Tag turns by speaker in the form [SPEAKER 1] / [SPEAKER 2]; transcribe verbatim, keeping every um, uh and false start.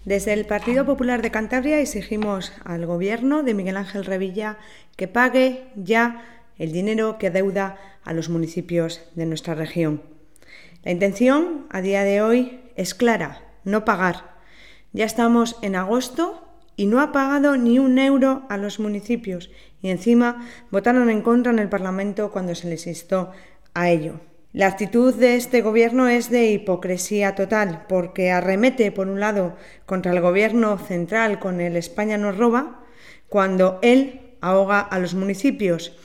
[SPEAKER 1] Desde el Partido Popular de Cantabria exigimos al Gobierno de Miguel Ángel Revilla que pague ya el dinero que adeuda a los municipios de nuestra región. La intención a día de hoy es clara, no pagar. Ya estamos en agosto y no ha pagado ni un euro a los municipios y encima votaron en contra en el Parlamento cuando se les instó a ello. La actitud de este Gobierno es de hipocresía total, porque arremete, por un lado, contra el Gobierno central con el España nos roba, cuando él ahoga a los municipios